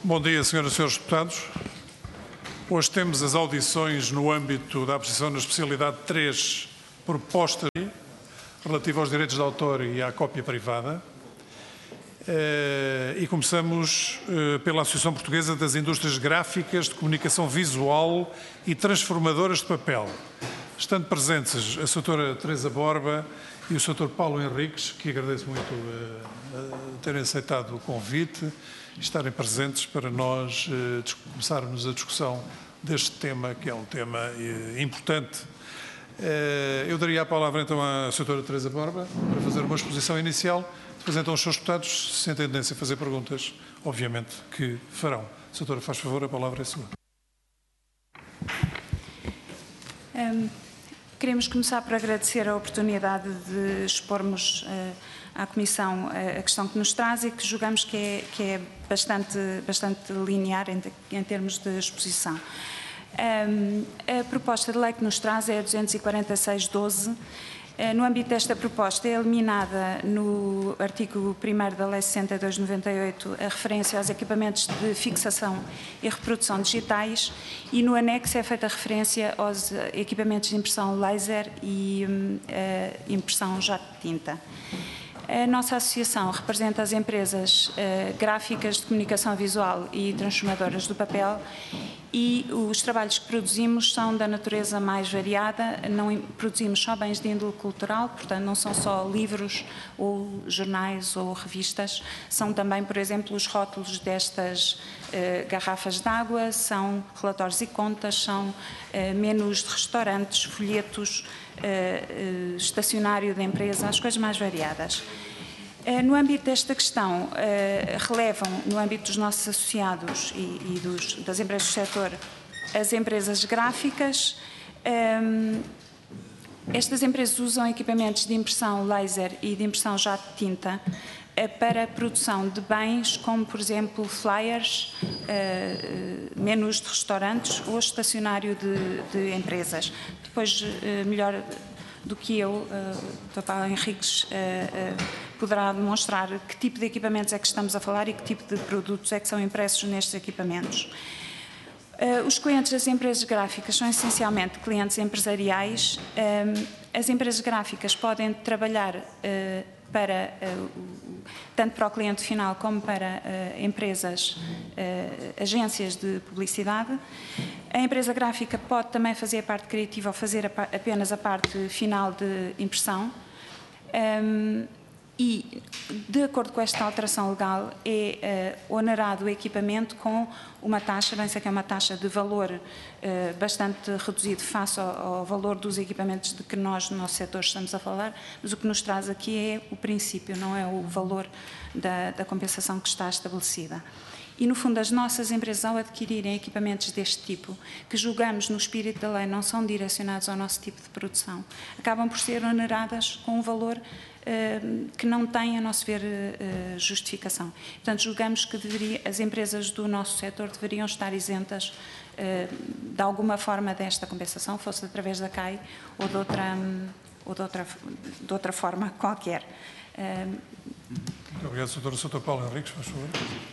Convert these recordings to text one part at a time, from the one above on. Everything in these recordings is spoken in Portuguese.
Bom dia, senhoras e senhores deputados. Hoje temos as audições no âmbito da apreciação na especialidade 3, proposta relativa aos direitos de autor e à cópia privada. E começamos pela Associação Portuguesa das Indústrias Gráficas de Comunicação Visual e Transformadoras de Papel. Estando presentes a Sra. Teresa Borba e o Sr. Paulo Henriques, que agradeço muito terem aceitado o convite e estarem presentes para nós começarmos a discussão deste tema, que é um tema importante. Eu daria a palavra então à Sra. Teresa Borba para fazer uma exposição inicial. Depois então os seus deputados, se têm tendência a fazer perguntas, obviamente que farão. Sra. Faz favor, a palavra é sua. Queremos começar por agradecer a oportunidade de expormos à Comissão a questão que nos traz e que julgamos que é bastante linear em termos de exposição. A proposta de lei que nos traz é a 246/12. No âmbito desta proposta é eliminada no artigo 1º da Lei 62/98 a referência aos equipamentos de fixação e reprodução digitais e no anexo é feita referência aos equipamentos de impressão laser e impressão jato de tinta. A nossa associação representa as empresas gráficas de comunicação visual e transformadoras do papel e os trabalhos que produzimos são da natureza mais variada, não produzimos só bens de índole cultural, portanto não são só livros ou jornais ou revistas, são também, por exemplo, os rótulos destas garrafas de água, são relatórios e contas, são menus de restaurantes, folhetos, estacionário de empresa, as coisas mais variadas. No âmbito desta questão, relevam, no âmbito dos nossos associados e das empresas do setor, as empresas gráficas. Estas empresas usam equipamentos de impressão laser e de impressão jato de tinta para a produção de bens como, por exemplo, flyers, menus de restaurantes ou estacionário de empresas. Depois, melhor do que eu, o Dr. Paulo Henriques poderá demonstrar que tipo de equipamentos é que estamos a falar e que tipo de produtos é que são impressos nestes equipamentos. Os clientes das empresas gráficas são essencialmente clientes empresariais. As empresas gráficas podem trabalhar tanto para o cliente final como para empresas, agências de publicidade. A empresa gráfica pode também fazer a parte criativa ou fazer apenas a parte final de impressão. E, de acordo com esta alteração legal, é onerado o equipamento com uma taxa, bem sei que é uma taxa de valor bastante reduzido face ao valor dos equipamentos de que nós, no nosso setor, estamos a falar, mas o que nos traz aqui é o princípio, não é o valor da compensação que está estabelecida. E, no fundo, as nossas empresas, ao adquirirem equipamentos deste tipo, que julgamos no espírito da lei não são direcionados ao nosso tipo de produção, acabam por ser oneradas com um valor que não tem, a nosso ver, justificação. Portanto, julgamos que as empresas do nosso setor deveriam estar isentas de alguma forma desta compensação, fosse através da CAI ou de outra forma qualquer. Muito obrigado, Sr. Paulo Henriques, por favor.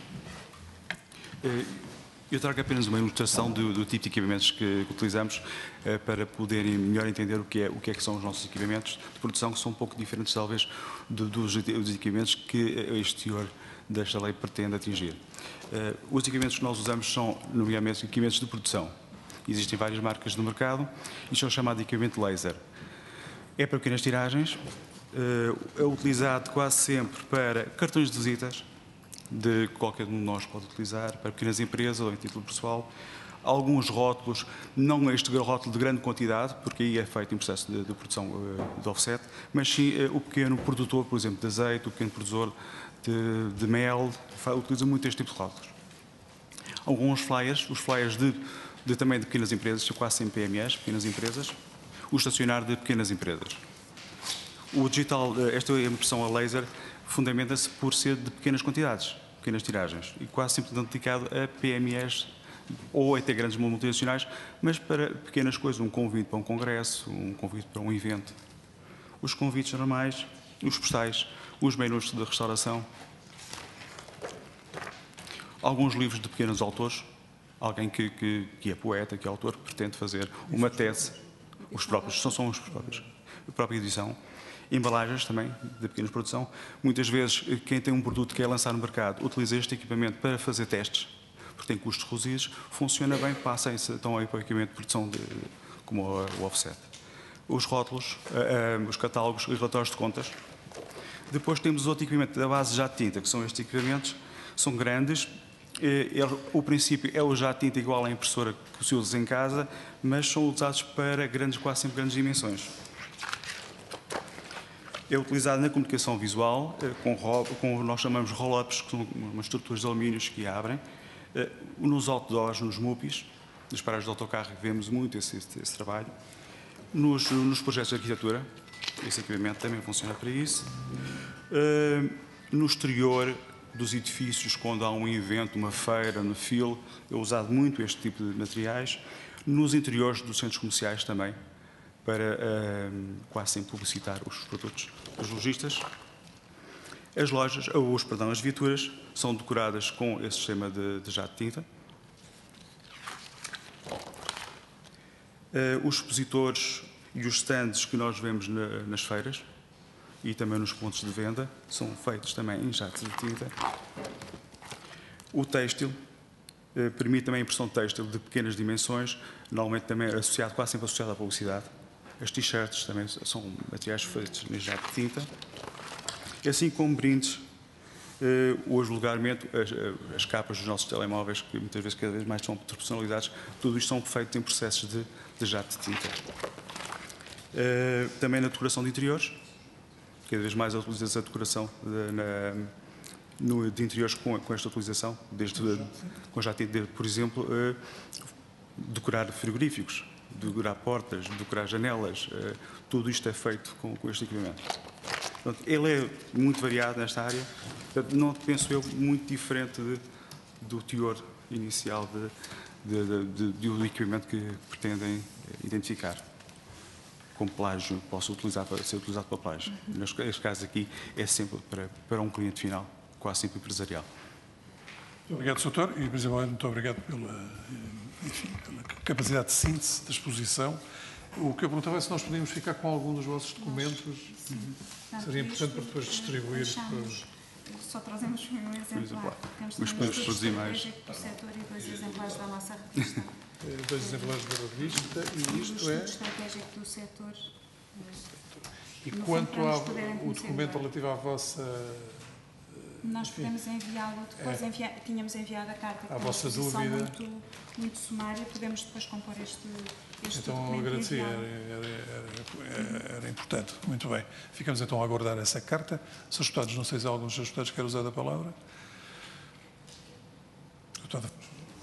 Eu trago apenas uma ilustração do tipo de equipamentos que utilizamos para poderem melhor entender o que é que são os nossos equipamentos de produção, que são um pouco diferentes, talvez, dos equipamentos que este senhor desta lei pretende atingir. Os equipamentos que nós usamos são, nomeadamente, equipamentos de produção. Existem várias marcas no mercado e são chamados de equipamento laser. É para pequenas tiragens, é utilizado quase sempre para cartões de visitas, de qualquer um de nós pode utilizar, para pequenas empresas ou em título pessoal. Alguns rótulos, não este rótulo de grande quantidade, porque aí é feito em processo de produção de offset, mas sim o pequeno produtor, por exemplo, de azeite, o pequeno produtor de mel, utiliza muito este tipo de rótulos. Alguns flyers, os flyers também de pequenas empresas, são quase sempre PMEs, pequenas empresas, o estacionário de pequenas empresas. O digital, esta impressão a laser, fundamenta-se por ser de pequenas quantidades, pequenas tiragens, e quase sempre dedicado a PMEs ou até grandes multinacionais, mas para pequenas coisas, um convite para um congresso, um convite para um evento. Os convites normais, os postais, os menus de restauração. alguns livros de pequenos autores, alguém que é poeta, que é autor, que pretende fazer uma tese, os próprios, são os próprios, a própria edição, embalagens também, de pequena produção. Muitas vezes, quem tem um produto que quer lançar no mercado, utiliza este equipamento para fazer testes, porque tem custos reduzidos, funciona bem, passa então aí para o equipamento de produção como o offset. Os rótulos, os catálogos e relatórios de contas. Depois temos outro equipamento da base de jato de tinta, que são estes equipamentos, são grandes. O princípio é o jato de tinta igual à impressora que se usa em casa, mas são usados para quase sempre grandes dimensões. É utilizado na comunicação visual, com nós chamamos roll-ups, que são umas estruturas de alumínios que abrem. Nos outdoors, nos MUPIs, nas paragens de autocarro, vemos muito esse trabalho. Nos projetos de arquitetura, esse equipamento também funciona para isso. No exterior dos edifícios, quando há um evento, uma feira, no filo, é usado muito este tipo de materiais. Nos interiores dos centros comerciais também, para quase sempre publicitar os produtos dos lojistas. As lojas, as viaturas, são decoradas com esse sistema de jato de tinta. Os expositores e os stands que nós vemos nas feiras e também nos pontos de venda são feitos também em jatos de tinta. O têxtil permite também a impressão de têxtil de pequenas dimensões, normalmente também quase sempre associado à publicidade. As t-shirts também são materiais feitos em jato de tinta. Assim como brindes, hoje vulgarmente, as capas dos nossos telemóveis, que muitas vezes cada vez mais são de personalidades, tudo isto são feitos em processos de jato de tinta. Também na decoração de interiores, cada vez mais utiliza-se a decoração de interiores com esta utilização, com jato de tinta, por exemplo, decorar frigoríficos, decorar portas, decorar janelas, tudo isto é feito com este equipamento. Portanto, ele é muito variado nesta área, portanto, não penso eu muito diferente do teor inicial do equipamento que pretendem identificar. Como plágio, posso ser utilizado para plágio. Neste caso aqui é sempre para um cliente final, quase sempre empresarial. Muito obrigado, Sr. Doutor, e principalmente muito obrigado pela capacidade de síntese da exposição. O que eu perguntava é se nós podíamos ficar com algum dos vossos documentos. Seria importante para depois distribuir. Só trazemos um exemplar. Temos Mas podemos produzir mais. Do setor e 2 exemplares da nossa revista. 2 exemplares da revista e isto é... é... O estratégico do setor. E quanto ao documento relativo à vossa... Nós podemos enviá-lo, depois tínhamos enviado a carta. A vossa dúvida. Muito sumária, podemos depois compor este então, documento. agradecia, era importante. Muito bem. Ficamos então a aguardar essa carta. Srs. Deputados, não sei se alguns dos deputados querem usar a palavra. Deputada.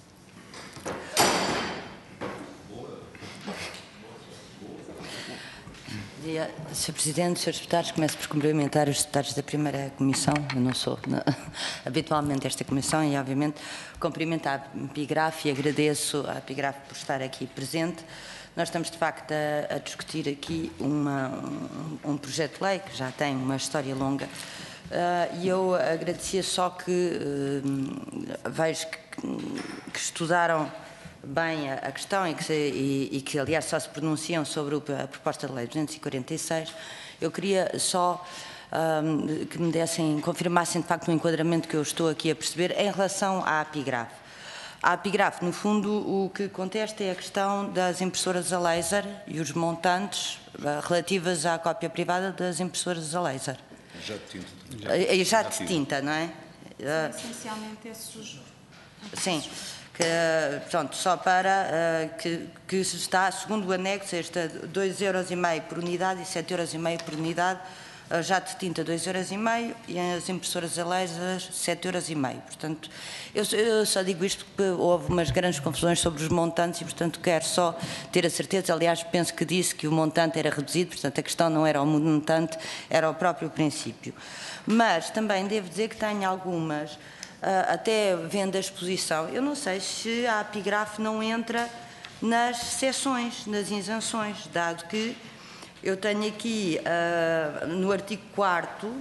Sr. Presidente, Srs. Deputados, começo por cumprimentar os deputados da primeira comissão. Eu não sou habitualmente desta comissão e, obviamente, cumprimento a Apigraf e agradeço à Apigraf por estar aqui presente. Nós estamos, de facto, a discutir aqui um projeto de lei que já tem uma história longa e eu agradecia só que vejo que estudaram bem a questão e que, aliás, só se pronunciam sobre a proposta de lei 246, eu queria só que me confirmassem, de facto, o enquadramento que eu estou aqui a perceber em relação à Apigraf. A Apigraf, no fundo, o que contesta é a questão das impressoras a laser e os montantes relativas à cópia privada das impressoras a laser. Jato de tinta. Jato de tinta, não é? Essencialmente esses... Sim. Pronto, só para que está, segundo o anexo, esta 2,5€ por unidade e 7,5€ por unidade, jato de tinta 2,5€ e as impressoras a laser 7,5€. Portanto, eu só digo isto porque houve umas grandes confusões sobre os montantes e, portanto, quero só ter a certeza. Aliás, penso que disse que o montante era reduzido, portanto, a questão não era o montante, era o próprio princípio. Mas também devo dizer que tenho algumas... até vendo a exposição, eu não sei se a Apigraf não entra nas seções, nas isenções, dado que eu tenho aqui no artigo 4º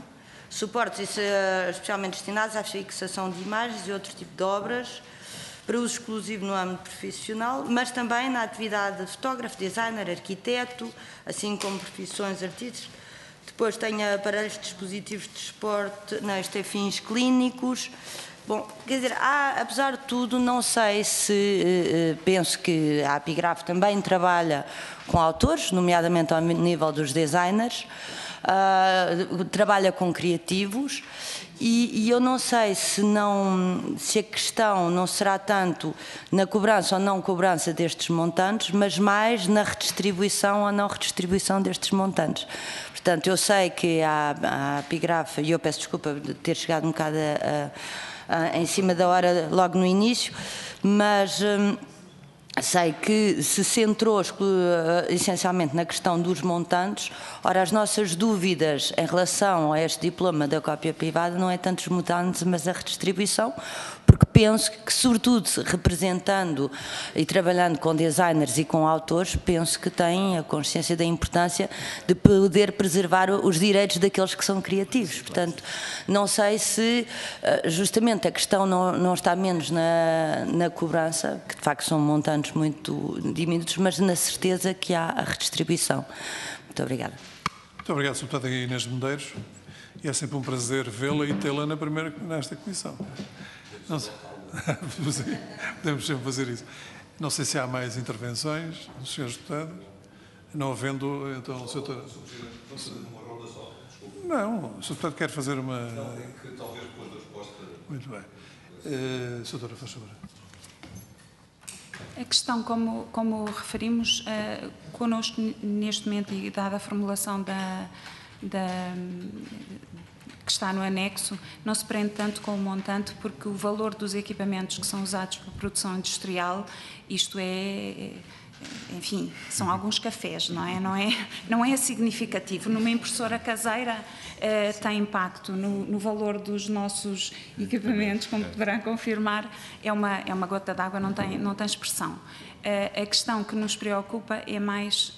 suportes especialmente destinados à fixação de imagens e outro tipo de obras, para uso exclusivo no âmbito profissional, mas também na atividade de fotógrafo, designer, arquiteto, assim como profissões artísticas. Depois tem aparelhos de dispositivos de suporte, isto é, fins clínicos. Bom, quer dizer, apesar de tudo, não sei se, penso que a Apigraf também trabalha com autores, nomeadamente ao nível dos designers, trabalha com criativos, e eu não sei se a questão não será tanto na cobrança ou não cobrança destes montantes, mas mais na redistribuição ou não redistribuição destes montantes. Portanto, eu sei que a Apigraf, e eu peço desculpa de ter chegado um bocado em cima da hora logo no início, mas sei que se centrou essencialmente na questão dos montantes. Ora, as nossas dúvidas em relação a este diploma da cópia privada não é tanto os montantes, mas a redistribuição, porque penso que, sobretudo, representando e trabalhando com designers e com autores, penso que têm a consciência da importância de poder preservar os direitos daqueles que são criativos. Portanto, não sei se justamente a questão não está menos na cobrança, que de facto são montantes muito diminutos, mas na certeza que há a redistribuição. Muito obrigada. Muito obrigado, Sr. Deputada Inês de Medeiros. E é sempre um prazer vê-la e tê-la nesta comissão. Não sei. Podemos sempre fazer isso. Não sei se há mais intervenções dos senhores deputados. Não havendo, então, o Sr. Deputado... Não, o Sr. Deputado quer fazer uma... Não, tem que talvez depois da resposta... Muito bem. Sr. Doutora, faz favor. A questão, como referimos, connosco neste momento, e dada a formulação que está no anexo, não se prende tanto com o montante, porque o valor dos equipamentos que são usados para produção industrial, isto é, enfim, são alguns cafés, não é significativo. Numa impressora caseira tem impacto, no valor dos nossos equipamentos, como poderá confirmar, é uma gota d'água, não tem expressão. A questão que nos preocupa é mais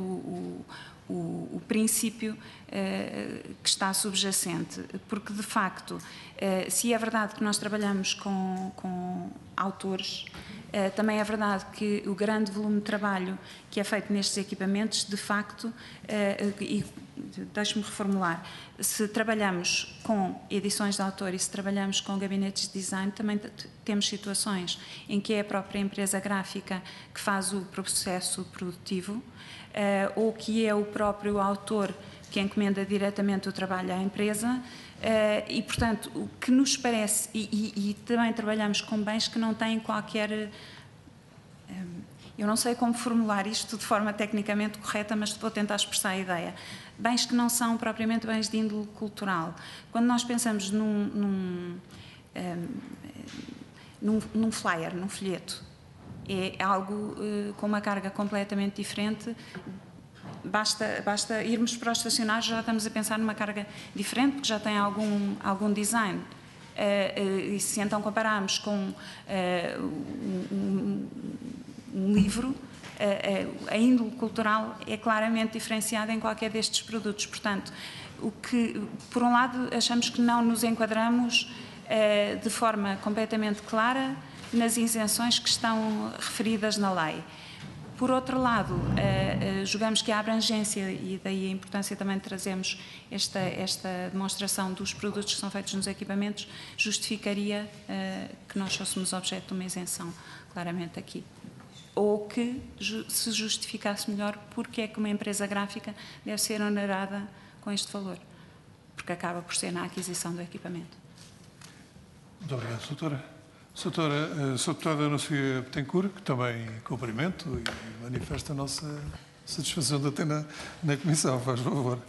o princípio que está subjacente, porque de facto, se é verdade que nós trabalhamos com autores, também é verdade que o grande volume de trabalho que é feito nestes equipamentos, de facto, e deixe-me reformular, se trabalhamos com edições de autor e se trabalhamos com gabinetes de design, também temos situações em que é a própria empresa gráfica que faz o processo produtivo, ou que é o próprio autor que encomenda diretamente o trabalho à empresa, e, portanto, o que nos parece, e também trabalhamos com bens que não têm qualquer... Eu não sei como formular isto de forma tecnicamente correta, mas vou tentar expressar a ideia. Bens que não são propriamente bens de índole cultural. Quando nós pensamos num flyer, num folheto, é algo com uma carga completamente diferente. Basta irmos para o estacionário, já estamos a pensar numa carga diferente, porque já tem algum design. E se então compararmos com um livro, a índole cultural é claramente diferenciada em qualquer destes produtos. Portanto, por um lado, achamos que não nos enquadramos de forma completamente clara nas isenções que estão referidas na lei. Por outro lado, julgamos que a abrangência, e daí a importância também de trazermos esta demonstração dos produtos que são feitos nos equipamentos, justificaria que nós fôssemos objeto de uma isenção, claramente aqui. Ou que se justificasse melhor porque é que uma empresa gráfica deve ser onerada com este valor, porque acaba por ser na aquisição do equipamento. Muito obrigado, doutora. Sra. Deputada Ana Sofia Betancourt, que também cumprimento e manifesta a nossa satisfação de ter na comissão, faz favor.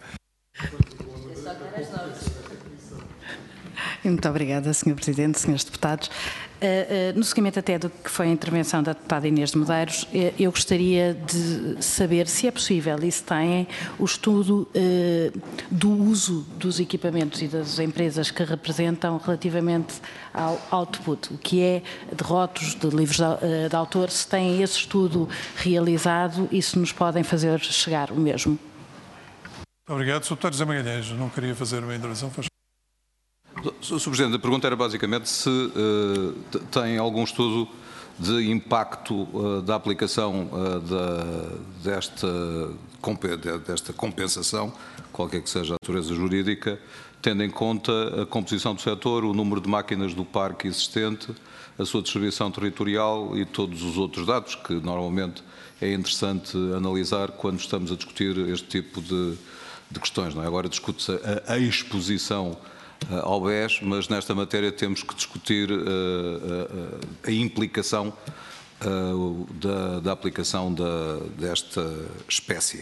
Muito obrigada, Sr. Presidente, Srs. Deputados. No seguimento até do que foi a intervenção da deputada Inês de Medeiros, eu gostaria de saber se é possível e se têm o estudo do uso dos equipamentos e das empresas que representam relativamente ao output, o que é de rótulos, de livros de autor, se têm esse estudo realizado e se nos podem fazer chegar o mesmo. Obrigado. Sr. Deputado José Magalhães, não queria fazer uma intervenção, faz Sr. Presidente, a pergunta era basicamente se tem algum estudo de impacto da aplicação desta compensação, qualquer que seja a natureza jurídica, tendo em conta a composição do setor, o número de máquinas do parque existente, a sua distribuição territorial e todos os outros dados que normalmente é interessante analisar quando estamos a discutir este tipo de questões. Não é? Agora discute-se a exposição ao BES, mas nesta matéria temos que discutir a implicação da aplicação desta espécie.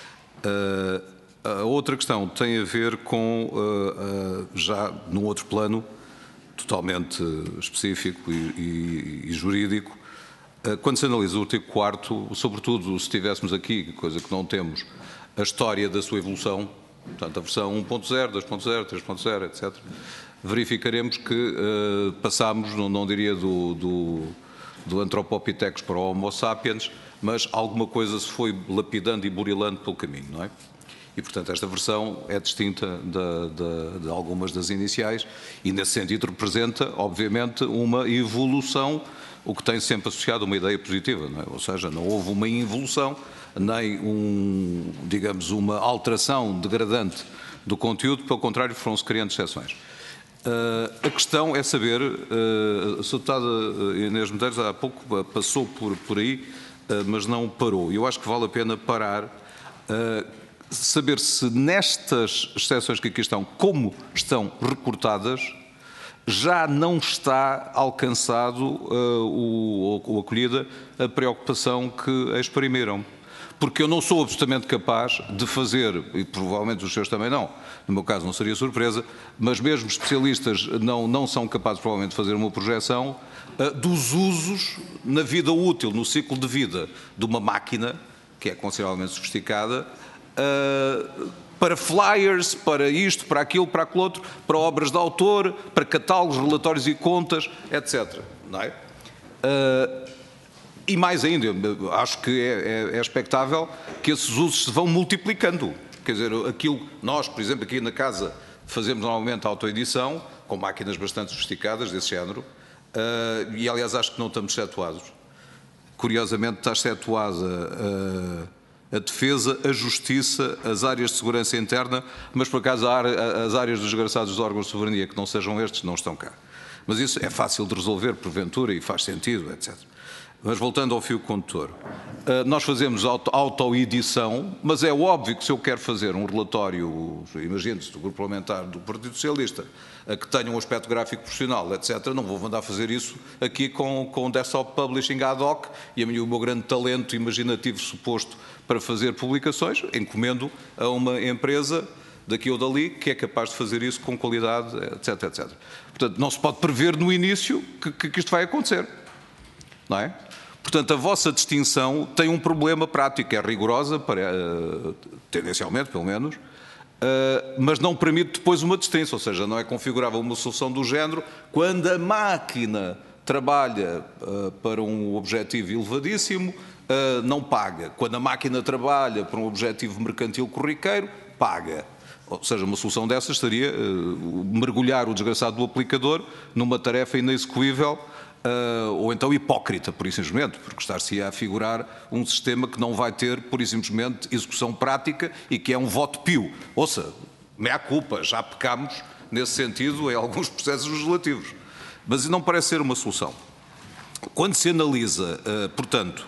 A outra questão tem a ver com, já num outro plano, totalmente específico e jurídico, quando se analisa o artigo 4º, sobretudo se tivéssemos aqui, coisa que não temos, a história da sua evolução, portanto a versão 1.0, 2.0, 3.0, etc., verificaremos que passámos, não diria do Anthropopithecus para o Homo sapiens, mas alguma coisa se foi lapidando e burilando pelo caminho, não é? E, portanto, esta versão é distinta de algumas das iniciais e, nesse sentido, representa, obviamente, uma evolução, o que tem sempre associado uma ideia positiva, não é? Ou seja, não houve uma involução, nem digamos, uma alteração degradante do conteúdo, pelo contrário, foram-se criando exceções. A questão é saber, a deputada Inês Medeiros há pouco passou por aí, mas não parou. Eu acho que vale a pena parar, saber se nestas exceções que aqui estão, como estão recortadas, já não está alcançado ou acolhida a preocupação que exprimiram. Porque eu não sou absolutamente capaz de fazer, e provavelmente os senhores também não, no meu caso não seria surpresa, mas mesmo especialistas não são capazes provavelmente de fazer uma projeção dos usos na vida útil, no ciclo de vida de uma máquina, que é consideravelmente sofisticada, para flyers, para isto, para aquilo, para aquele outro, para obras de autor, para catálogos, relatórios e contas, etc. Não é? E mais ainda, acho que é expectável que esses usos se vão multiplicando. Quer dizer, aquilo nós, por exemplo, aqui na casa fazemos normalmente autoedição, com máquinas bastante sofisticadas desse género, e aliás acho que não estamos excetuados. Curiosamente está excetuada a defesa, a justiça, as áreas de segurança interna, mas por acaso as áreas dos desgraçados dos órgãos de soberania que não sejam estes não estão cá. Mas isso é fácil de resolver, porventura, e faz sentido, etc. Mas voltando ao fio condutor, nós fazemos autoedição, mas é óbvio que se eu quero fazer um relatório, imagine-se, do Grupo Parlamentar do Partido Socialista, que tenha um aspecto gráfico profissional, etc., não vou mandar fazer isso aqui com desktop publishing ad hoc e o meu grande talento imaginativo suposto para fazer publicações, encomendo a uma empresa daqui ou dali que é capaz de fazer isso com qualidade, etc., etc. Portanto, não se pode prever no início que isto vai acontecer, não é? Portanto, a vossa distinção tem um problema prático, é rigorosa, tendencialmente, pelo menos, mas não permite depois uma distinção, ou seja, não é configurável uma solução do género quando a máquina trabalha para um objetivo elevadíssimo, não paga. Quando a máquina trabalha para um objetivo mercantil corriqueiro, paga. Ou seja, uma solução dessas seria mergulhar o desgraçado do aplicador numa tarefa inexecuível, ou então hipócrita, por isso simplesmente, porque estar-se a figurar um sistema que não vai ter, por isso simplesmente, execução prática e que é um voto pio. Ouça, mea culpa, já pecámos nesse sentido em alguns processos legislativos. Mas isso não parece ser uma solução. Quando se analisa, portanto,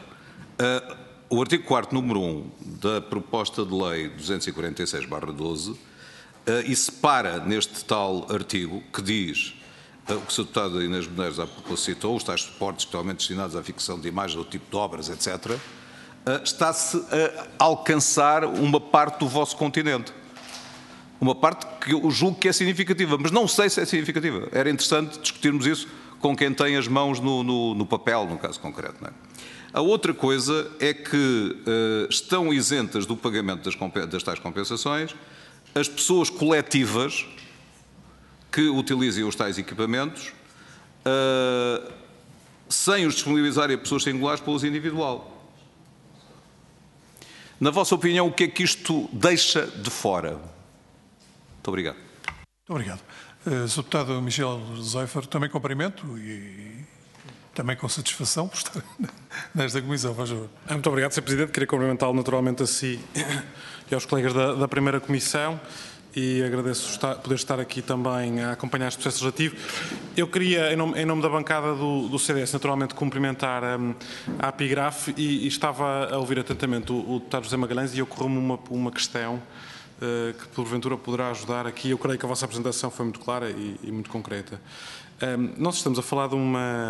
o artigo 4º, número 1 da proposta de lei 246/12 e separa neste tal artigo que diz o que a deputada Inês Medeiros há pouco citou, os tais suportes totalmente destinados à fixação de imagens ou tipo de obras, etc., está-se a alcançar uma parte do vosso continente. Uma parte que eu julgo que é significativa, mas não sei se é significativa. Era interessante discutirmos isso com quem tem as mãos no papel, no caso concreto. Não é? A outra coisa é que estão isentas do pagamento das tais compensações as pessoas coletivas que utilizem os tais equipamentos sem os disponibilizarem a pessoas singulares para uso individual. Na vossa opinião, o que é que isto deixa de fora? Muito obrigado. Muito obrigado. Sr. Deputado Michel Zoifer, também cumprimento e também com satisfação por estar nesta comissão, faz favor. Muito obrigado, Sr. Presidente. Queria cumprimentá-lo naturalmente a si e aos colegas da primeira comissão e agradeço poder estar aqui também a acompanhar este processo legislativo. Eu queria, em nome da bancada do CDS, naturalmente cumprimentar a APIGRAF e estava a ouvir atentamente o deputado José Magalhães e ocorreu-me uma questão que porventura poderá ajudar aqui. Eu creio que a vossa apresentação foi muito clara e muito concreta. Nós estamos a falar de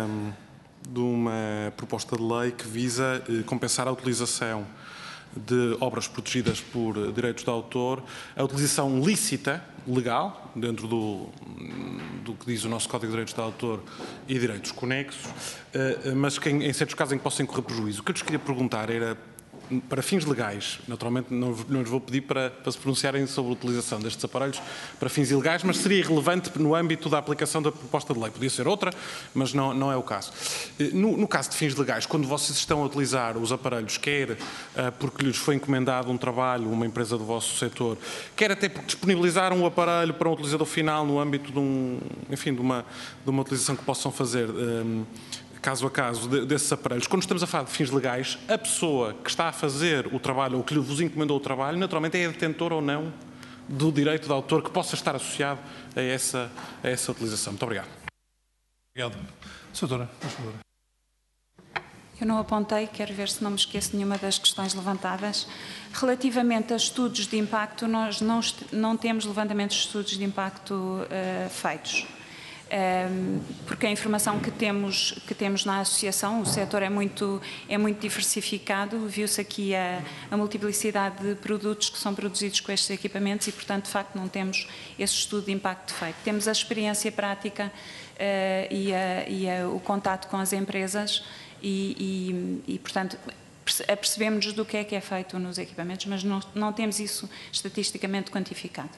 uma proposta de lei que visa compensar a utilização de obras protegidas por direitos de autor, a utilização lícita, legal, dentro do que diz o nosso Código de Direitos de Autor e direitos conexos, mas que em certos casos em que possam incorrer prejuízo. O que eu lhes queria perguntar era, para fins legais, naturalmente não lhes vou pedir para se pronunciarem sobre a utilização destes aparelhos para fins ilegais, mas seria irrelevante no âmbito da aplicação da proposta de lei. Podia ser outra, mas não é o caso. No caso de fins legais, quando vocês estão a utilizar os aparelhos, quer porque lhes foi encomendado um trabalho, uma empresa do vosso setor, quer até porque disponibilizaram o aparelho para um utilizador final no âmbito de uma utilização que possam fazer caso a caso desses aparelhos, quando estamos a falar de fins legais, a pessoa que está a fazer o trabalho ou que vos encomendou o trabalho, naturalmente é detentora ou não do direito de autor que possa estar associado a essa utilização. Muito obrigado. Obrigado. Doutora, por favor. Eu não apontei, quero ver se não me esqueço nenhuma das questões levantadas. Relativamente a estudos de impacto, nós não temos levantamentos de estudos de impacto feitos. Porque a informação que temos na associação, o setor é muito diversificado, viu-se aqui a multiplicidade de produtos que são produzidos com estes equipamentos e, portanto, de facto, não temos esse estudo de impacto feito. Temos a experiência prática e o contato com as empresas e portanto, apercebemos-nos do que é feito nos equipamentos, mas não temos isso estatisticamente quantificado.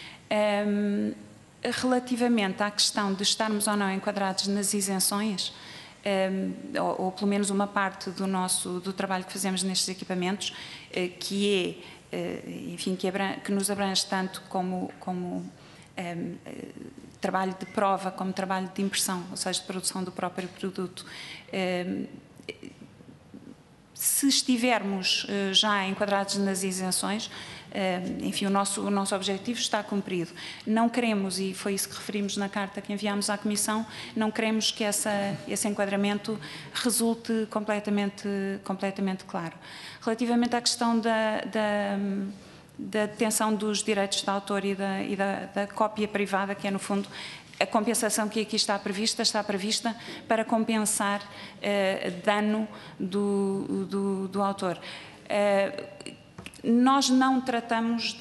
Relativamente à questão de estarmos ou não enquadrados nas isenções, ou pelo menos uma parte do trabalho que fazemos nestes equipamentos, que nos abrange tanto como trabalho de prova, como trabalho de impressão, ou seja, de produção do próprio produto. Se estivermos já enquadrados nas isenções, enfim, o nosso objetivo está cumprido. Não queremos, e foi isso que referimos na carta que enviámos à Comissão, não queremos que esse enquadramento resulte completamente claro. Relativamente à questão da detenção dos direitos de autor e da cópia privada, que é, no fundo, a compensação que aqui está prevista para compensar dano do autor. Nós não tratamos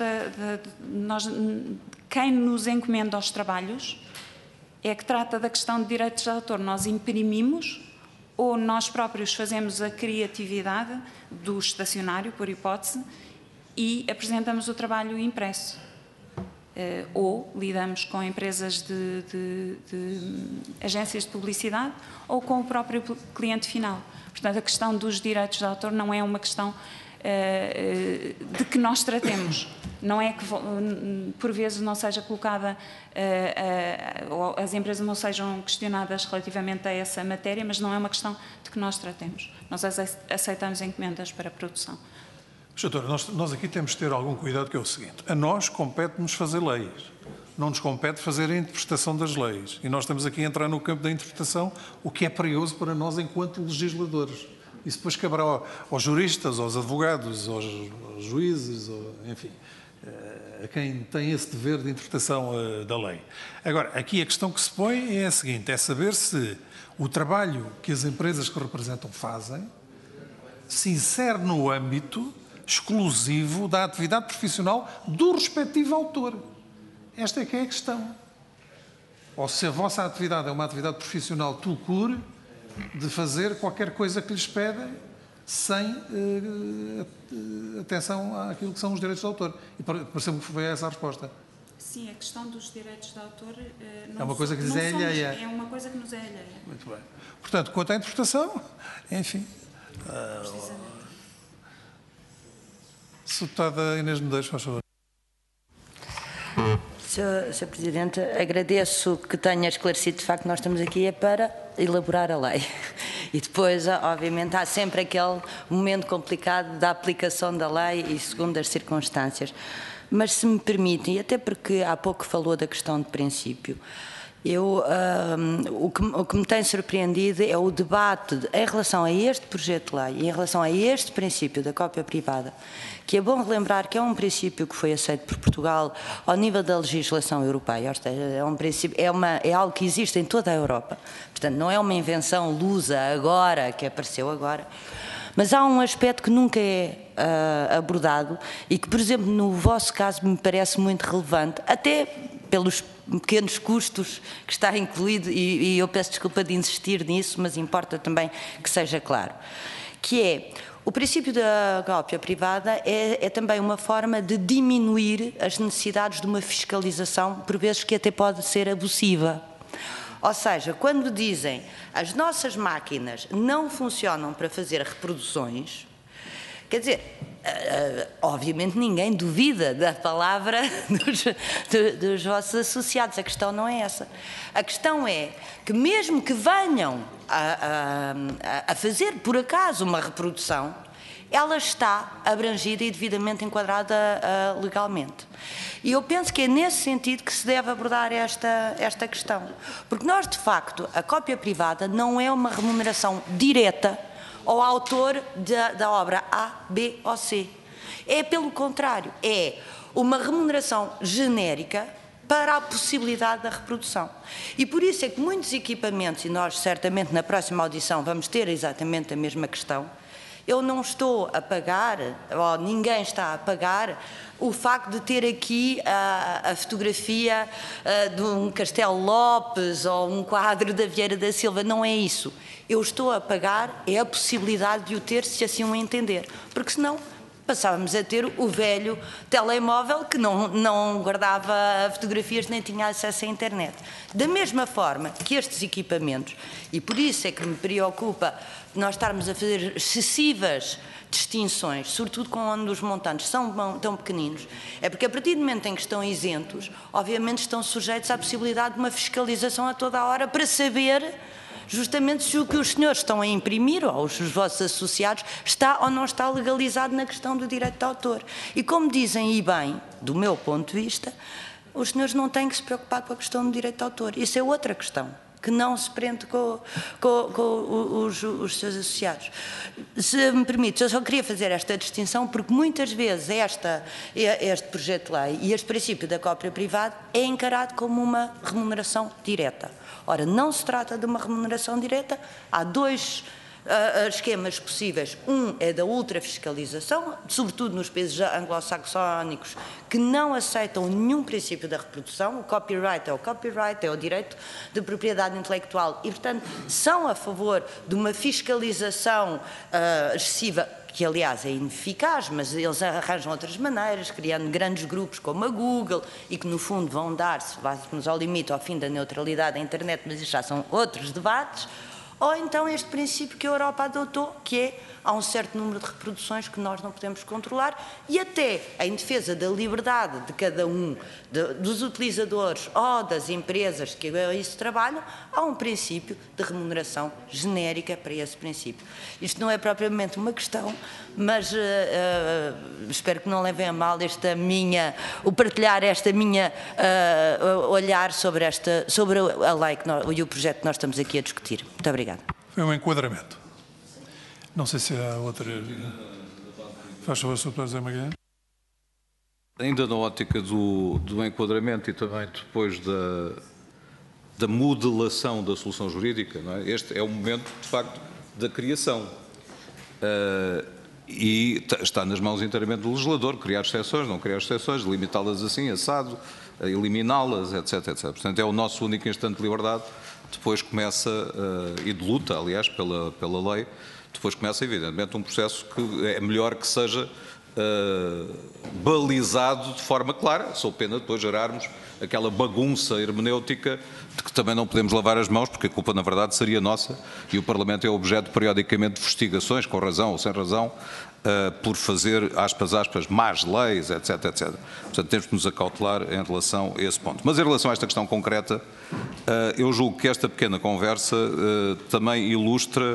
quem nos encomenda aos trabalhos é que trata da questão de direitos de autor. Nós imprimimos ou nós próprios fazemos a criatividade do estacionário, por hipótese, e apresentamos o trabalho impresso. Ou lidamos com empresas de agências de publicidade ou com o próprio cliente final. Portanto, a questão dos direitos de autor não é uma questão de que nós tratemos. Não é que, por vezes, não seja colocada, ou as empresas não sejam questionadas relativamente a essa matéria, mas não é uma questão de que nós tratemos. Nós aceitamos encomendas para produção. Doutor, nós aqui temos de ter algum cuidado, que é o seguinte: a nós compete-nos fazer leis, não nos compete fazer a interpretação das leis. E nós estamos aqui a entrar no campo da interpretação, o que é perigoso para nós enquanto legisladores. Isso depois caberá aos juristas, aos advogados, aos juízes, enfim, a quem tem esse dever de interpretação da lei. Agora, aqui a questão que se põe é a seguinte: é saber se o trabalho que as empresas que representam fazem se insere no âmbito exclusivo da atividade profissional do respectivo autor. Esta é que é a questão. Ou se a vossa atividade é uma atividade profissional tout court, de fazer qualquer coisa que lhes pedem sem atenção àquilo que são os direitos de autor. E pareceu-me que foi essa a resposta. Sim, a questão dos direitos de autor é uma coisa que nos é alheia. É uma coisa que nos é alheia. Muito bem. Portanto, quanto à interpretação, enfim. Deputada Inês Medeiros, faz favor. Sr. Presidente, agradeço que tenha esclarecido, de facto, nós estamos aqui para elaborar a lei. E depois, obviamente, há sempre aquele momento complicado da aplicação da lei e segundo as circunstâncias. Mas, se me permitem, até porque há pouco falou da questão de princípio, o que me tem surpreendido é o debate em relação a este projeto de lei e em relação a este princípio da cópia privada, que é bom relembrar que é um princípio que foi aceito por Portugal ao nível da legislação europeia, ou seja, é um princípio, é algo que existe em toda a Europa, portanto não é uma invenção lusa agora, que apareceu agora. Mas há um aspecto que nunca é abordado e que, por exemplo, no vosso caso me parece muito relevante, até pelos pequenos custos que está incluído, e eu peço desculpa de insistir nisso, mas importa também que seja claro, que é o princípio da cópia privada é também uma forma de diminuir as necessidades de uma fiscalização, por vezes que até pode ser abusiva. Ou seja, quando dizem as nossas máquinas não funcionam para fazer reproduções, quer dizer, obviamente ninguém duvida da palavra dos vossos associados, a questão não é essa. A questão é que mesmo que venham a fazer por acaso uma reprodução, ela está abrangida e devidamente enquadrada legalmente. E eu penso que é nesse sentido que se deve abordar esta questão. Porque nós, de facto, a cópia privada não é uma remuneração direta ao autor da obra A, B ou C. É, pelo contrário, é uma remuneração genérica para a possibilidade da reprodução. E por isso é que muitos equipamentos, e nós certamente na próxima audição vamos ter exatamente a mesma questão, eu não estou a pagar, ou ninguém está a pagar, o facto de ter aqui a fotografia de um Castelo Lopes ou um quadro da Vieira da Silva, não é isso. Eu estou a pagar é a possibilidade de o ter, se assim o entender, porque senão passávamos a ter o velho telemóvel que não guardava fotografias nem tinha acesso à internet. Da mesma forma que estes equipamentos, e por isso é que me preocupa nós estarmos a fazer excessivas distinções, sobretudo quando os montantes são tão pequeninos, é porque a partir do momento em que estão isentos, obviamente estão sujeitos à possibilidade de uma fiscalização a toda a hora para saber justamente se o que os senhores estão a imprimir, ou os vossos associados, está ou não está legalizado na questão do direito de autor. E como dizem, e bem, do meu ponto de vista, os senhores não têm que se preocupar com a questão do direito de autor. Isso é outra questão, que não se prende com os seus associados. Se me permite, eu só queria fazer esta distinção porque muitas vezes este projeto de lei e este princípio da cópia privada é encarado como uma remuneração direta. Ora, não se trata de uma remuneração direta, há dois esquemas possíveis. Um é da ultrafiscalização, sobretudo nos países anglo-saxónicos, que não aceitam nenhum princípio da reprodução. O copyright, é o direito de propriedade intelectual e, portanto, são a favor de uma fiscalização excessiva, que aliás é ineficaz, mas eles arranjam outras maneiras, criando grandes grupos como a Google e que no fundo vão dar, se vamos ao limite, ao fim da neutralidade da internet, mas isso já são outros debates. Ou então este princípio que a Europa adotou, que é há um certo número de reproduções que nós não podemos controlar e até em defesa da liberdade de cada um, dos utilizadores ou das empresas que a isso trabalham, há um princípio de remuneração genérica para esse princípio. Isto não é propriamente uma questão, mas espero que não levem a mal o partilhar esta minha olhar sobre a lei e o projeto que nós estamos aqui a discutir. Muito obrigada. Foi um enquadramento. Não sei se há outra. Faz favor, Sr. Deputado José Magalhães. Ainda na ótica do enquadramento e também depois da modelação da solução jurídica, não é? Este é o momento, de facto, da criação. E está nas mãos inteiramente do legislador criar exceções, não criar exceções, limitá-las assim, assado, eliminá-las, etc, etc. Portanto, é o nosso único instante de liberdade. Depois começa, e de luta, aliás, pela lei, depois começa, evidentemente, um processo que é melhor que seja balizado de forma clara, sou pena depois gerarmos aquela bagunça hermenêutica de que também não podemos lavar as mãos, porque a culpa, na verdade, seria nossa, e o Parlamento é objeto, periodicamente, de investigações, com razão ou sem razão, por fazer, aspas, más leis, etc, etc. Portanto, temos que nos acautelar em relação a esse ponto. Mas em relação a esta questão concreta, eu julgo que esta pequena conversa também ilustra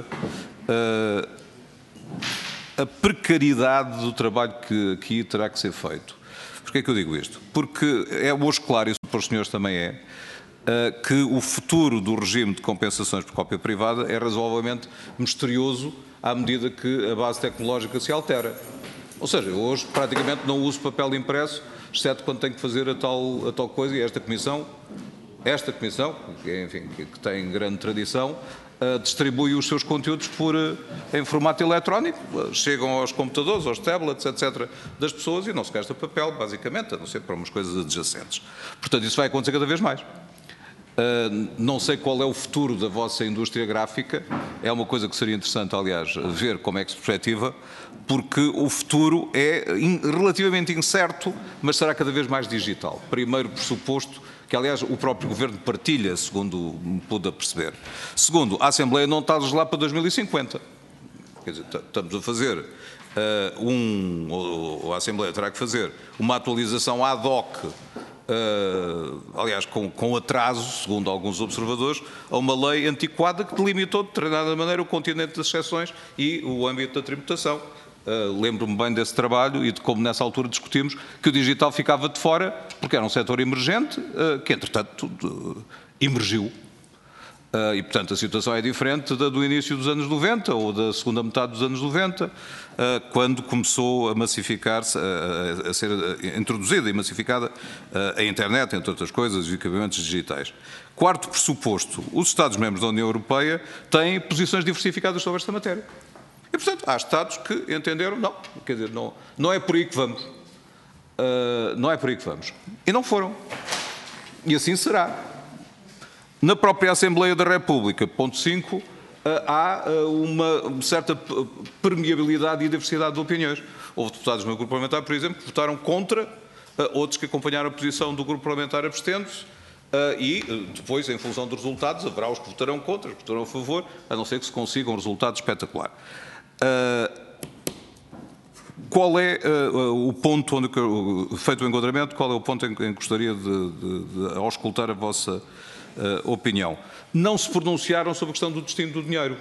a precariedade do trabalho que aqui terá que ser feito. Porquê é que eu digo isto? Porque é hoje claro, e para os senhores também é, que o futuro do regime de compensações por cópia privada é razoavelmente misterioso à medida que a base tecnológica se altera. Ou seja, eu hoje praticamente não uso papel impresso, exceto quando tenho que fazer a tal coisa, e esta comissão, que tem grande tradição, distribui os seus conteúdos em formato eletrónico, chegam aos computadores, aos tablets, etc., das pessoas e não se gasta papel, basicamente, a não ser para umas coisas adjacentes. Portanto, isso vai acontecer cada vez mais. Não sei qual é o futuro da vossa indústria gráfica, é uma coisa que seria interessante, aliás, ver como é que se perspectiva, porque o futuro é relativamente incerto, mas será cada vez mais digital. Primeiro pressuposto, que aliás o próprio Governo partilha, segundo me pude perceber. Segundo, a Assembleia não está a legislar para 2050. Quer dizer, estamos a fazer ou a Assembleia terá que fazer uma atualização ad hoc, aliás, com atraso, segundo alguns observadores, a uma lei antiquada que delimitou de determinada maneira o continente das exceções e o âmbito da tributação. Lembro-me bem desse trabalho e de como nessa altura discutimos que o digital ficava de fora porque era um setor emergente que, entretanto, emergiu. E, portanto, a situação é diferente da do início dos anos 90 ou da segunda metade dos anos 90, quando começou a massificar-se, a ser introduzida e massificada a internet, entre outras coisas, e os equipamentos digitais. Quarto pressuposto, os Estados-membros da União Europeia têm posições diversificadas sobre esta matéria. E, portanto, há Estados que entenderam, não, quer dizer, não é por aí que vamos. Não é por aí que vamos. E não foram. E assim será. Na própria Assembleia da República, ponto 5, há uma certa permeabilidade e diversidade de opiniões. Houve deputados do meu grupo parlamentar, por exemplo, que votaram contra, outros que acompanharam a posição do grupo parlamentar abstendo-se, e depois, em função dos resultados, haverá os que votarão contra, os que votarão a favor, a não ser que se consiga um resultado espetacular. Qual é o ponto onde, feito o enquadramento, qual é o ponto em que gostaria de auscultar a vossa opinião? Não se pronunciaram sobre a questão do destino do dinheiro.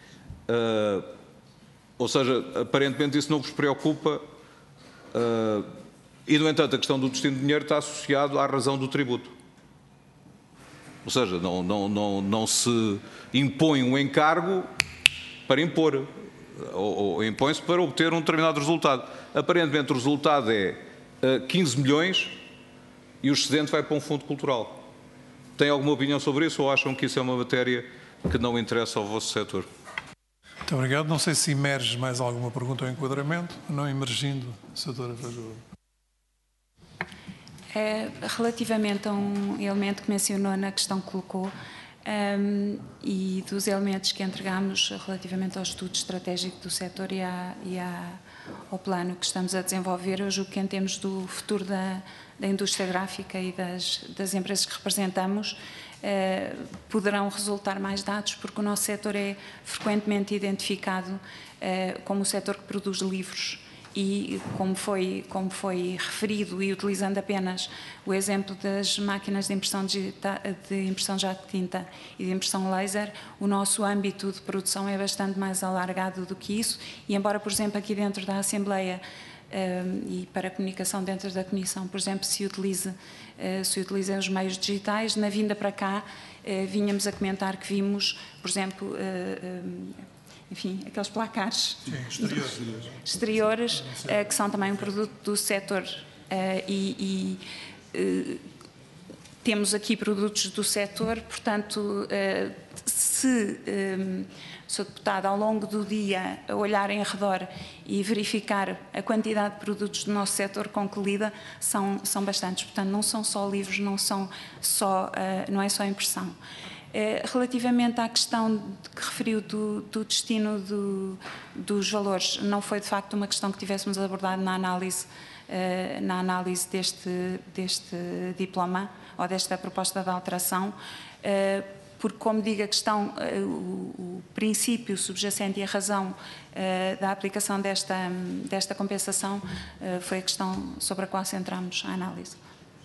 Ou seja, aparentemente isso não vos preocupa e, no entanto, a questão do destino do dinheiro está associado à razão do tributo. Ou seja, não se impõe um encargo para impor, ou impõe-se para obter um determinado resultado. Aparentemente o resultado é 15 milhões e o excedente vai para um fundo cultural. Tem alguma opinião sobre isso ou acham que isso é uma matéria que não interessa ao vosso setor? Muito obrigado. Não sei se emerge mais alguma pergunta ou enquadramento. Não emergindo, Sra. Vereadora. Relativamente a um elemento que mencionou na questão que colocou e dos elementos que entregámos relativamente ao estudo estratégico do setor e ao plano que estamos a desenvolver, eu julgo que em termos do futuro da indústria gráfica e das empresas que representamos, poderão resultar mais dados, porque o nosso setor é frequentemente identificado como o setor que produz livros. E como foi referido, e utilizando apenas o exemplo das máquinas de impressão jato de tinta e de impressão laser, o nosso âmbito de produção é bastante mais alargado do que isso, e embora, por exemplo, aqui dentro da Assembleia e para a comunicação dentro da Comissão, por exemplo, se utilizem os meios digitais, na vinda para cá vínhamos a comentar que vimos, por exemplo, enfim, aqueles placares exteriores, que são também um produto do setor temos aqui produtos do setor, portanto, se Sr. Deputado, ao longo do dia, olhar em redor e verificar a quantidade de produtos do nosso setor com que lida, são bastantes. Portanto, não são só livros, não é só impressão. Relativamente à questão que referiu do destino dos valores, não foi de facto uma questão que tivéssemos abordado na análise deste diploma ou desta proposta de alteração, porque, como digo, a questão, o princípio subjacente e a razão da aplicação desta compensação foi a questão sobre a qual centramos a análise.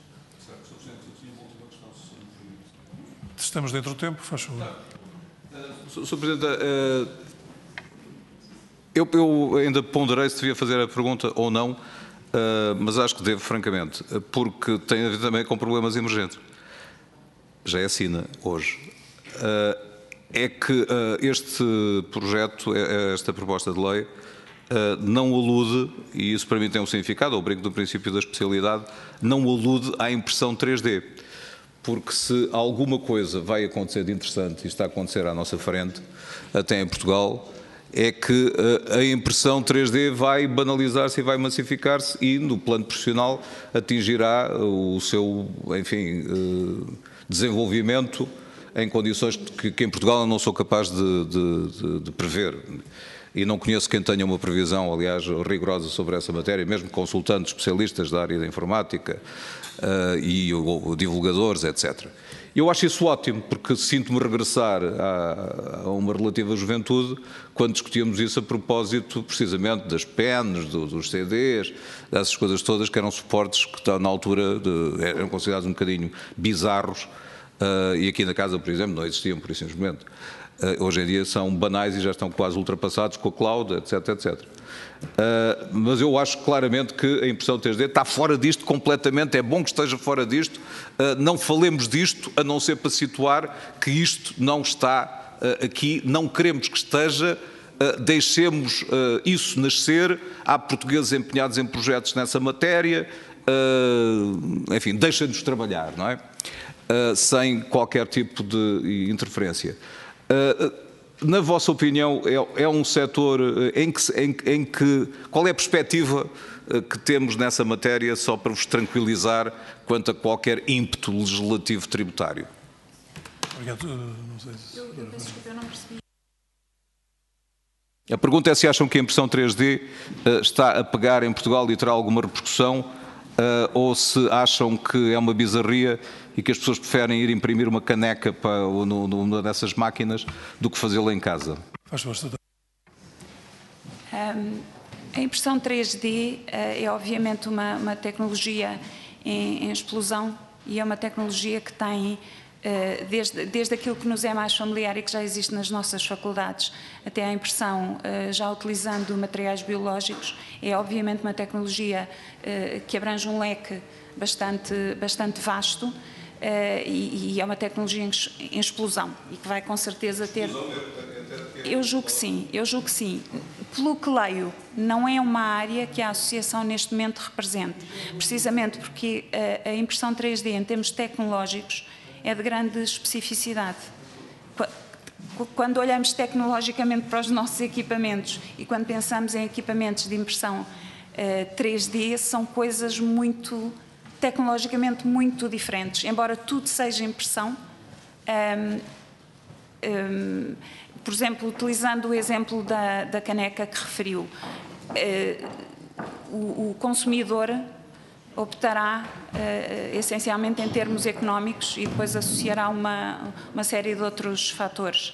Estamos dentro do tempo, faz favor. Sr. Presidente, eu ainda ponderei se devia fazer a pergunta ou não, mas acho que devo, francamente, porque tem a ver também com problemas emergentes. Já é assina hoje. É que este projeto, esta proposta de lei, não alude, e isso para mim tem um significado, ao brinco do princípio da especialidade, não alude à impressão 3D. Porque se alguma coisa vai acontecer de interessante, e está a acontecer à nossa frente, até em Portugal, é que a impressão 3D vai banalizar-se e vai massificar-se e, no plano profissional, atingirá o seu, enfim, desenvolvimento em condições que em Portugal eu não sou capaz de prever. E não conheço quem tenha uma previsão, aliás, rigorosa sobre essa matéria, mesmo consultando especialistas da área da informática e divulgadores, etc. Eu acho isso ótimo, porque sinto-me regressar a uma relativa juventude, quando discutíamos isso a propósito, precisamente, das pens, dos CDs, dessas coisas todas, que eram suportes que, na altura, eram considerados um bocadinho bizarros, e aqui na casa, por exemplo, não existiam, por isso simplesmente. Hoje em dia são banais e já estão quase ultrapassados com a cloud, etc, etc. Mas eu acho claramente que a impressão 3D está fora disto completamente, é bom que esteja fora disto, não falemos disto, a não ser para situar que isto não está aqui, não queremos que esteja, deixemos isso nascer, há portugueses empenhados em projetos nessa matéria, enfim, deixem-nos trabalhar, não é? Sem qualquer tipo de interferência. Na vossa opinião, é um setor em que qual é a perspectiva que temos nessa matéria, só para vos tranquilizar quanto a qualquer ímpeto legislativo tributário? Obrigado. Não sei se... Eu peço desculpa, eu não percebi. A pergunta é se acham que a impressão 3D está a pegar em Portugal e terá alguma repercussão, ou se acham que é uma bizarria e que as pessoas preferem ir imprimir uma caneca numa dessas máquinas do que fazê-la em casa. Faz favor, A impressão 3D é obviamente uma tecnologia em explosão e é uma tecnologia que tem, desde aquilo que nos é mais familiar e que já existe nas nossas faculdades, até a impressão já utilizando materiais biológicos, é obviamente uma tecnologia que abrange um leque bastante vasto. E é uma tecnologia em explosão e que vai com certeza ter... Eu julgo que sim. Pelo que leio, não é uma área que a Associação neste momento represente, precisamente porque a impressão 3D em termos tecnológicos é de grande especificidade. Quando olhamos tecnologicamente para os nossos equipamentos e quando pensamos em equipamentos de impressão 3D, são coisas tecnologicamente muito diferentes, embora tudo seja impressão. Por exemplo, utilizando o exemplo da caneca que referiu, o consumidor optará essencialmente em termos económicos e depois associará uma série de outros fatores.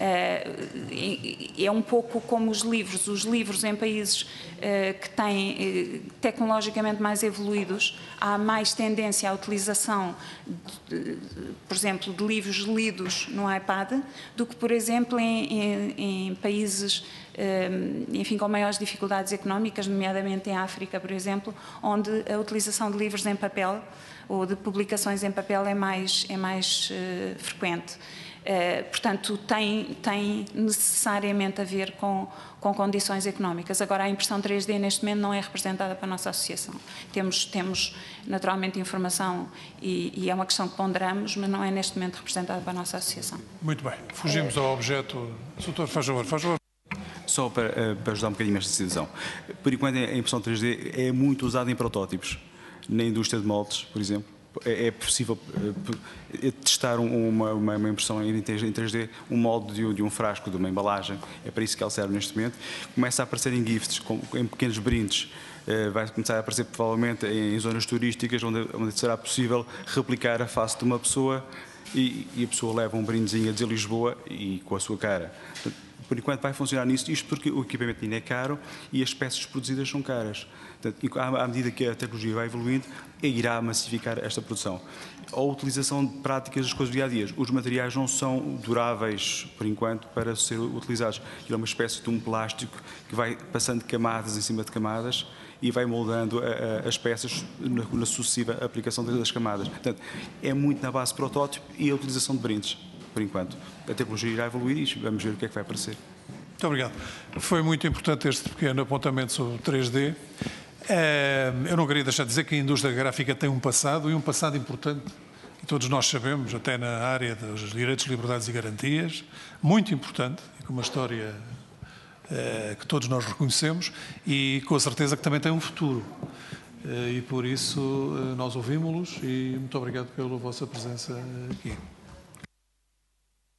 É um pouco como os livros em países que têm tecnologicamente mais evoluídos, há mais tendência à utilização, por exemplo, de livros lidos no iPad, do que, por exemplo, em países, enfim, com maiores dificuldades económicas, nomeadamente em África, por exemplo, onde a utilização de livros em papel ou de publicações em papel é mais frequente. Portanto, tem necessariamente a ver com condições económicas. Agora, a impressão 3D neste momento não é representada para a nossa associação. Temos naturalmente informação e é uma questão que ponderamos, mas não é neste momento representada para a nossa associação. Muito bem. Fugimos ao objeto. Doutor, faz favor. Só para ajudar um bocadinho nesta decisão. Por enquanto, a impressão 3D é muito usada em protótipos, na indústria de moldes, por exemplo, é possível testar uma impressão em 3D, um molde de um frasco, de uma embalagem. É para isso que ela serve neste momento. Começa a aparecer em gifts, em pequenos brindes. Vai começar a aparecer provavelmente em zonas turísticas, onde será possível replicar a face de uma pessoa e a pessoa leva um brindezinho a dizer Lisboa e com a sua cara. Portanto, por enquanto vai funcionar nisso, isto porque o equipamento ainda é caro e as peças produzidas são caras. Portanto, à medida que a tecnologia vai evoluindo, irá massificar esta produção. A utilização de práticas das coisas do dia-a-dia. Os materiais não são duráveis, por enquanto, para ser utilizados. É uma espécie de um plástico que vai passando de camadas em cima de camadas e vai moldando as peças na sucessiva aplicação das camadas. Portanto, é muito na base de protótipo e a utilização de brindes, por enquanto. A tecnologia irá evoluir e vamos ver o que é que vai aparecer. Muito obrigado. Foi muito importante este pequeno apontamento sobre o 3D. Eu não queria deixar de dizer que a indústria gráfica tem um passado, e um passado importante, que todos nós sabemos, até na área dos direitos, liberdades e garantias, muito importante, e com uma história que todos nós reconhecemos, e com a certeza que também tem um futuro. E por isso nós ouvimos-los e muito obrigado pela vossa presença aqui.